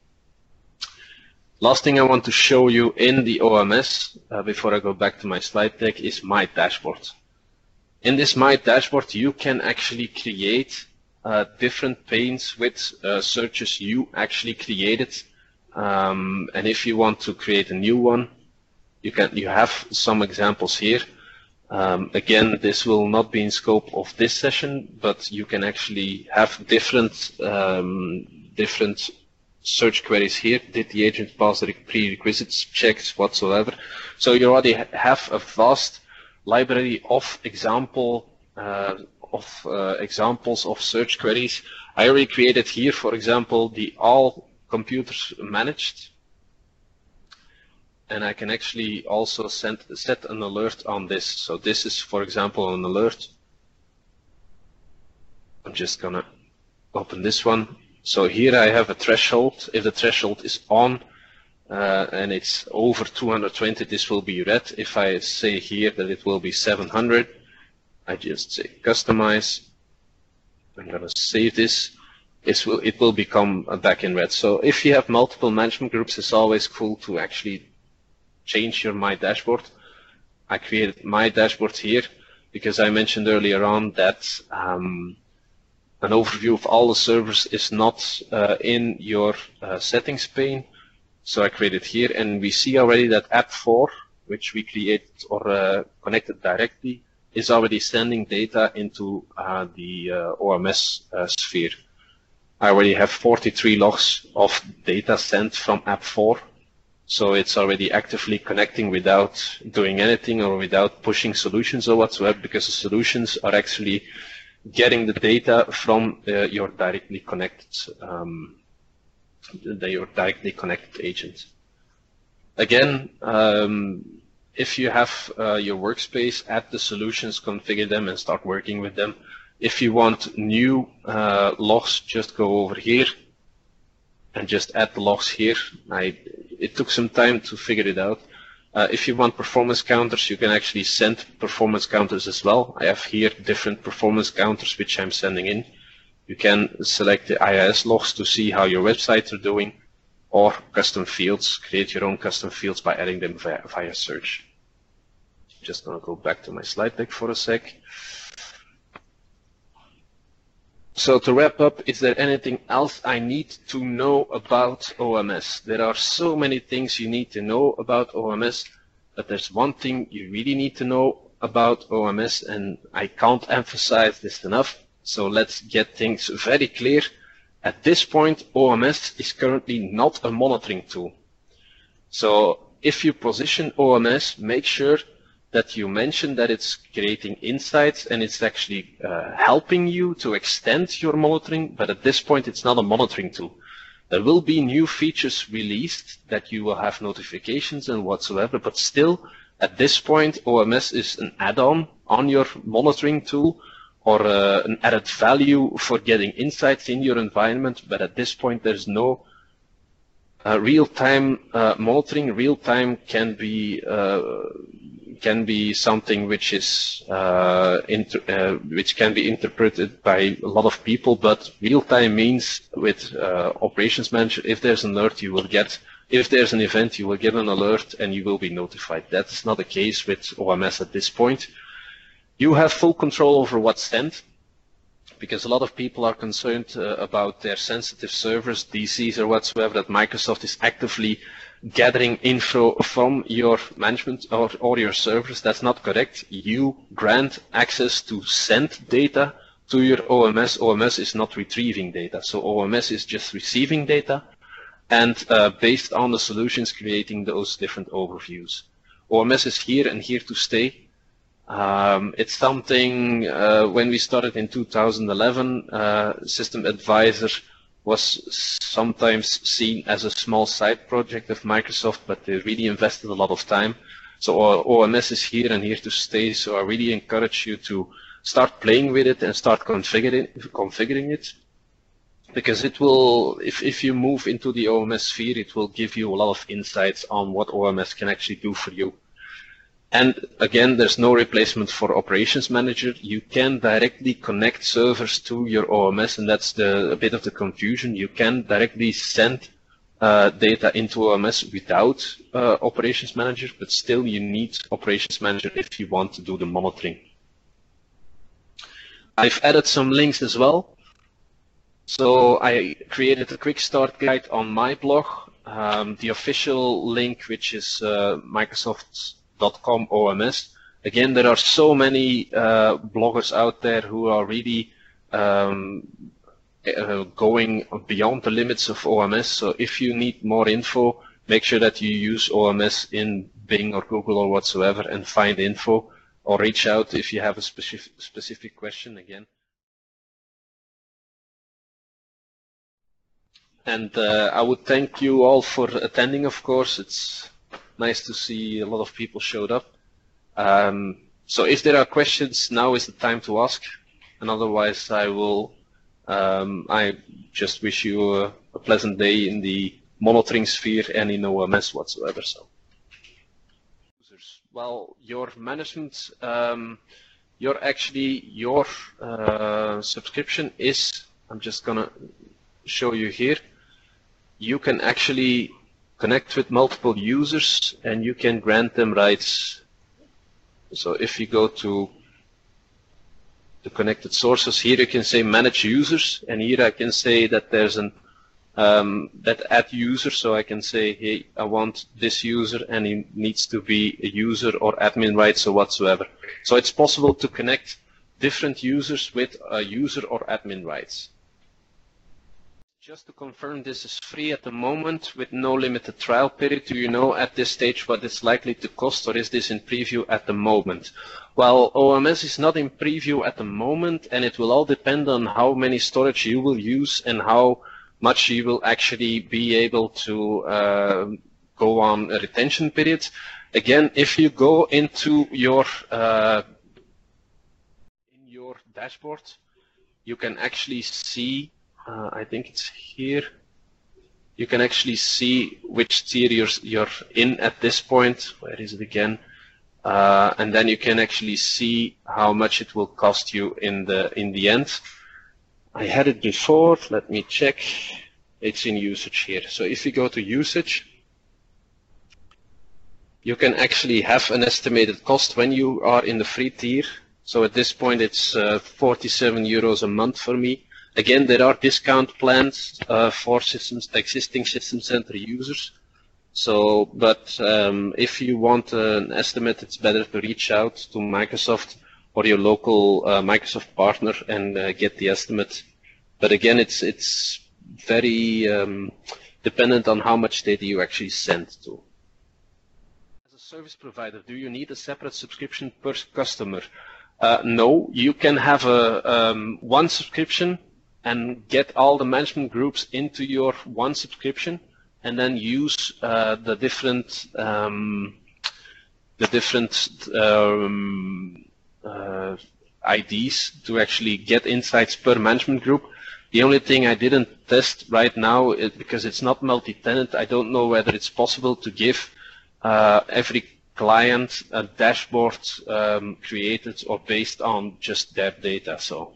Last thing I want to show you in the OMS, before I go back to my slide deck, is My Dashboard. In this My Dashboard, you can actually create different panes with searches you actually created. And if you want to create a new one, you have some examples here. Again, this will not be in scope of this session, but you can actually have different search queries here. Did the agent pass the prerequisites checks whatsoever? So you already have a vast library of examples of search queries. I already created here, for example, the all computers managed, and I can actually also set an alert on this. So this is, for example, an alert. I'm just gonna open this one. So here I have a threshold. If the threshold is on and it's over 220, this will be red. If I say here that it will be 700, I just say customize. I'm going to save this. It will become back in red. So if you have multiple management groups, it's always cool to actually change your My Dashboard. I created My Dashboard here because I mentioned earlier on that an overview of all the servers is not in your settings pane. So I created here, and we see already that app 4, which we created or connected directly, is already sending data into the OMS sphere. I already have 43 logs of data sent from app 4. So it's already actively connecting without doing anything or without pushing solutions or whatsoever, because the solutions are actually getting the data from your directly connected agent. Again, if you have your workspace, add the solutions, configure them, and start working with them. If you want new logs, just go over here and just add the logs here. It took some time to figure it out. If you want performance counters, you can actually send performance counters as well. I have here different performance counters which I'm sending in. You can select the IIS logs to see how your websites are doing, or custom fields. Create your own custom fields by adding them via search. Just gonna go back to my slide deck for a sec. So to wrap up, is there anything else I need to know about OMS? There are so many things you need to know about OMS, but there's one thing you really need to know about OMS, and I can't emphasize this enough. So let's get things very clear. At this point, OMS is currently not a monitoring tool. So if you position OMS, make sure that you mention that it's creating insights and it's actually helping you to extend your monitoring, but at this point it's not a monitoring tool. There will be new features released that you will have notifications and whatsoever, but still at this point OMS is an add-on on your monitoring tool, or an added value for getting insights in your environment, but at this point there's no real-time monitoring. Real-time can be something which is which can be interpreted by a lot of people, but real-time means with operations manager, if there's an alert, you will get, if there's an event, you will get an alert and you will be notified. That's not the case with OMS at this point. You have full control over what's sent, because a lot of people are concerned about their sensitive servers, DCs or whatsoever, that Microsoft is actively gathering info from your management or your servers. That's not correct. You grant access to send data to your OMS. OMS is not retrieving data, so OMS is just receiving data and based on the solutions creating those different overviews. OMS is here and here to stay. It's something, when we started in 2011, System Advisor was sometimes seen as a small side project of Microsoft, but they really invested a lot of time. So OMS is here and here to stay, so I really encourage you to start playing with it and start configuring it. Because it will, if you move into the OMS sphere, it will give you a lot of insights on what OMS can actually do for you. And again, there's no replacement for Operations Manager. You can directly connect servers to your OMS, and that's a bit of the confusion. You can directly send data into OMS without Operations Manager, but still you need Operations Manager if you want to do the monitoring. I've added some links as well. So I created a quick start guide on my blog. The official link, which is Microsoft.com OMS. Again, there are so many bloggers out there who are really going beyond the limits of OMS. So if you need more info, make sure that you use OMS in Bing or Google or whatsoever and find info, or reach out if you have a specific question again. And I would thank you all for attending, of course. It's nice to see a lot of people showed up. So if there are questions, now is the time to ask. And otherwise, I just wish you a pleasant day in the monitoring sphere and in OMS whatsoever. So, well, your management, your subscription is, I'm just gonna show you here. You can actually connect with multiple users and you can grant them rights. So if you go to the connected sources, here you can say manage users, and here I can say that there's an that add user, so I can say, hey, I want this user and he needs to be a user or admin rights or whatsoever. So it's possible to connect different users with a user or admin rights. Just to confirm, this is free at the moment with no limited trial period. Do you know at this stage what it's likely to cost, or is this in preview at the moment? Well, OMS is not in preview at the moment, and it will all depend on how many storage you will use and how much you will actually be able to go on a retention period. Again, if you go into your dashboard, you can actually see, I think it's here, you can actually see which tier you're in at this point. Where is it again? And then you can actually see how much it will cost you in the end. I had it before, let me check. It's in usage here. So if you go to usage, you can actually have an estimated cost when you are in the free tier. So at this point it's 47 euros a month for me. Again, there are discount plans for existing System Center users. So, but if you want an estimate, it's better to reach out to Microsoft or your local Microsoft partner and get the estimate. But again, it's very dependent on how much data you actually send to. As a service provider, do you need a separate subscription per customer? No, you can have a one subscription and get all the management groups into your one subscription, and then use the different IDs to actually get insights per management group. The only thing I didn't test right now is because it's not multi-tenant. I don't know whether it's possible to give every client a dashboard created or based on just their data. So,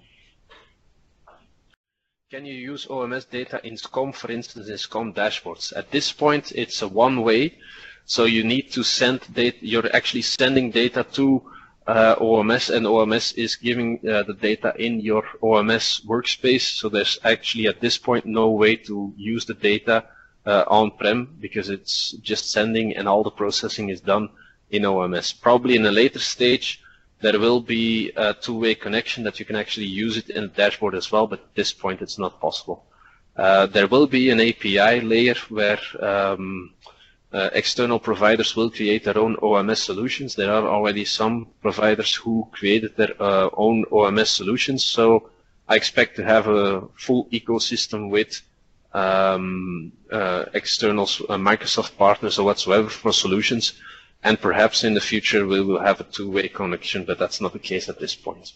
can you use OMS data in SCOM, for instance, in SCOM dashboards? At this point, it's a one-way. So you need to send data. You're actually sending data to OMS, and OMS is giving the data in your OMS workspace. So there's actually at this point no way to use the data on-prem, because it's just sending and all the processing is done in OMS. Probably in a later stage, there will be a two-way connection that you can actually use it in the dashboard as well, but at this point it's not possible. There will be an API layer where external providers will create their own OMS solutions. There are already some providers who created their own OMS solutions, so I expect to have a full ecosystem with external Microsoft partners or whatsoever for solutions, and perhaps in the future we will have a two-way connection, but that's not the case at this point.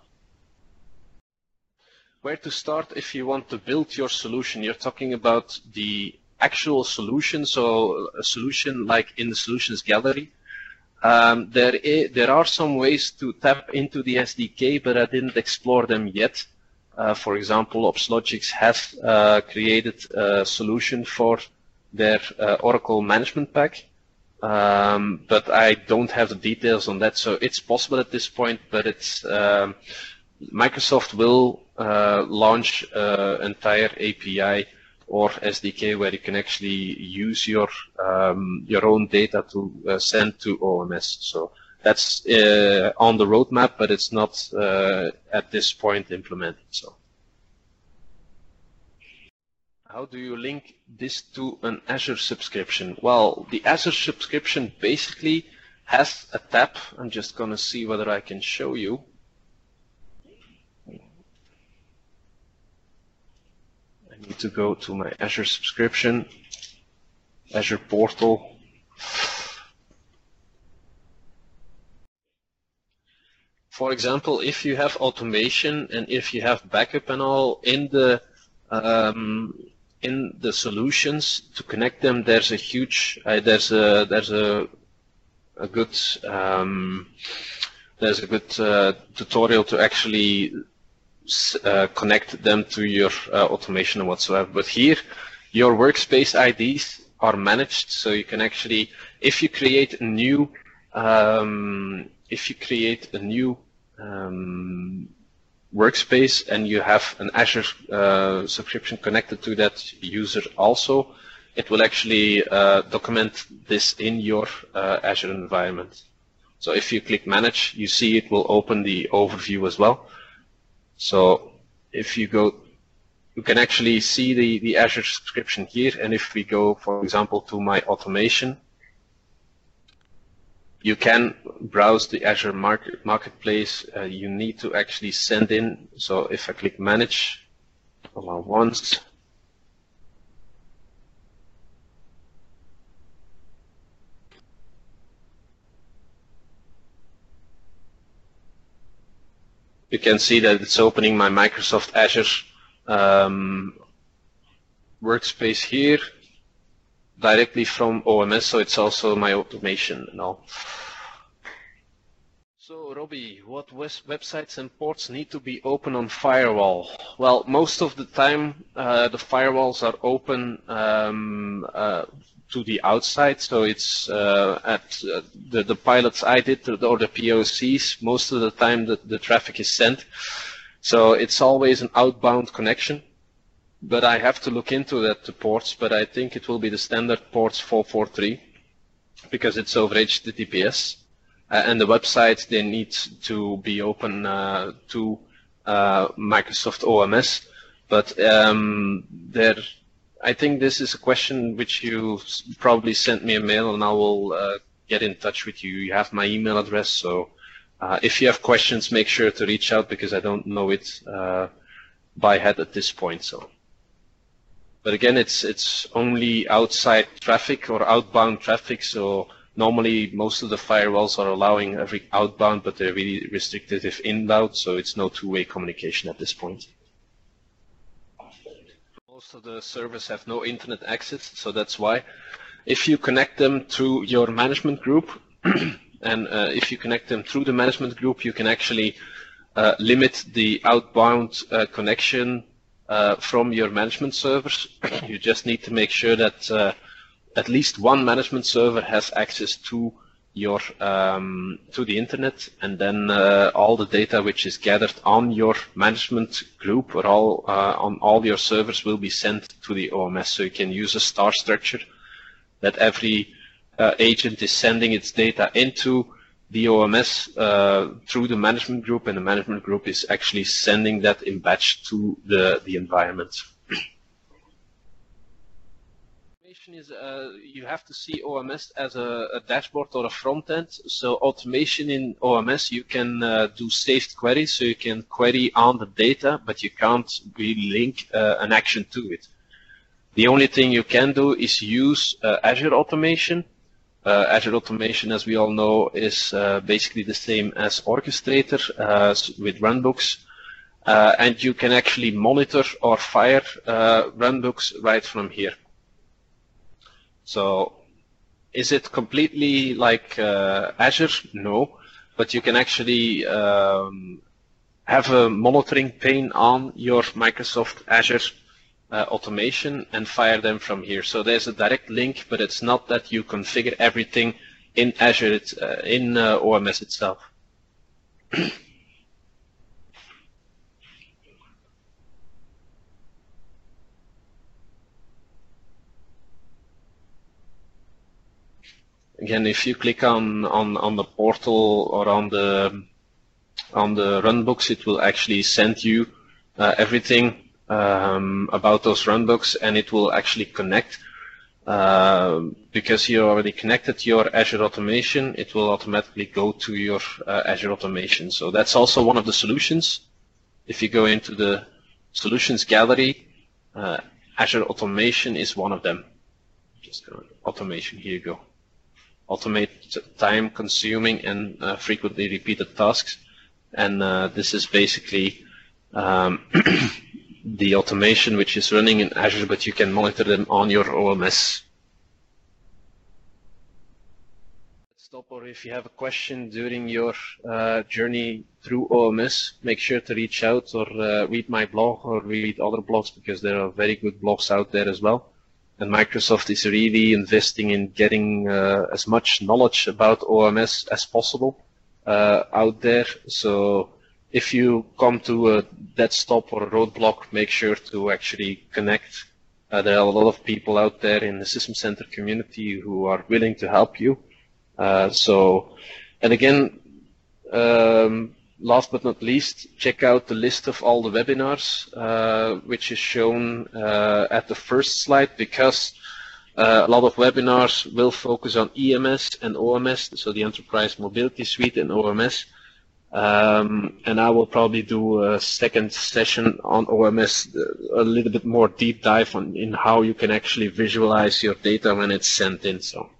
Where to start if you want to build your solution? You're talking about the actual solution, so a solution like in the solutions gallery. There are some ways to tap into the SDK, but I didn't explore them yet. For example, OpsLogix has created a solution for their Oracle Management Pack, but I don't have the details on that, so it's possible at this point, but it's Microsoft will launch an entire API or SDK where you can actually use your own data to send to OMS. So that's on the roadmap, but it's not at this point implemented. So, how do you link this to an Azure subscription? Well, the Azure subscription basically has a tab. I'm just going to see whether I can show you. I need to go to my Azure subscription, Azure portal. For example, if you have automation and if you have backup and all in the solutions to connect them, there's a huge there's a good tutorial to actually connect them to your automation and whatsoever. But here, your workspace IDs are managed, so you can actually, if you create a new workspace and you have an Azure subscription connected to that user also, it will actually document this in your Azure environment. So if you click Manage, you see it will open the overview as well. So if you go, you can actually see the Azure subscription here, and if we go, for example, to my automation, you can browse the Azure Marketplace. You need to actually send in, so if I click Manage, allow once, you can see that it's opening my Microsoft Azure workspace here directly from OMS, so it's also my automation and all. So Robbie, what websites and ports need to be open on firewall? Well, most of the time the firewalls are open to the outside, so it's at the pilots I did or the POCs, most of the time the traffic is sent. So it's always an outbound connection, but I have to look into that, the ports, but I think it will be the standard ports 443 because it's over HTTPS. And the websites, they need to be open to Microsoft OMS, but I think this is a question which you probably sent me a mail, and I will get in touch with you. You have my email address, so if you have questions, make sure to reach out because I don't know it by head at this point. So, but again, it's only outside traffic or outbound traffic. So normally, most of the firewalls are allowing every outbound, but they're really restricted if inbound. So it's no two-way communication at this point. Most of the servers have no internet access, so that's why. If you connect them to your management group, and if you connect them through the management group, you can actually limit the outbound connection from your management servers. You just need to make sure that at least one management server has access to your to the internet, and then all the data which is gathered on your management group or on all your servers will be sent to the OMS. So you can use a star structure that every agent is sending its data into the OMS through the management group, and the management group is actually sending that in batch to the environment. Is, you have to see OMS as a dashboard or a front end. So automation in OMS, you can do saved queries, so you can query on the data, but you can't really link an action to it. The only thing you can do is use Azure Automation. Azure Automation, as we all know, is basically the same as Orchestrator with runbooks. And you can actually monitor or fire runbooks right from here. So, is it completely like Azure? No, but you can actually have a monitoring pane on your Microsoft Azure automation and fire them from here. So there's a direct link, but it's not that you configure everything in Azure, in OMS itself. Again, if you click on the portal or on the runbooks, it will actually send you everything about those runbooks, and it will actually connect. Because you already connected your Azure Automation, it will automatically go to your Azure Automation. So that's also one of the solutions. If you go into the solutions gallery, Azure Automation is one of them. Just go automation, here you go. Automate time-consuming and frequently repeated tasks, and this is basically the automation which is running in Azure, but you can monitor them on your OMS. Stop, or if you have a question during your journey through OMS, make sure to reach out or read my blog or read other blogs, because there are very good blogs out there as well. And Microsoft is really investing in getting as much knowledge about OMS as possible out there. So if you come to a dead stop or a roadblock, make sure to actually connect. There are a lot of people out there in the System Center community who are willing to help you. And again, last but not least, check out the list of all the webinars, which is shown at the first slide, because a lot of webinars will focus on EMS and OMS, so the Enterprise Mobility Suite and OMS. And I will probably do a second session on OMS, a little bit more deep dive in how you can actually visualize your data when it's sent in. So.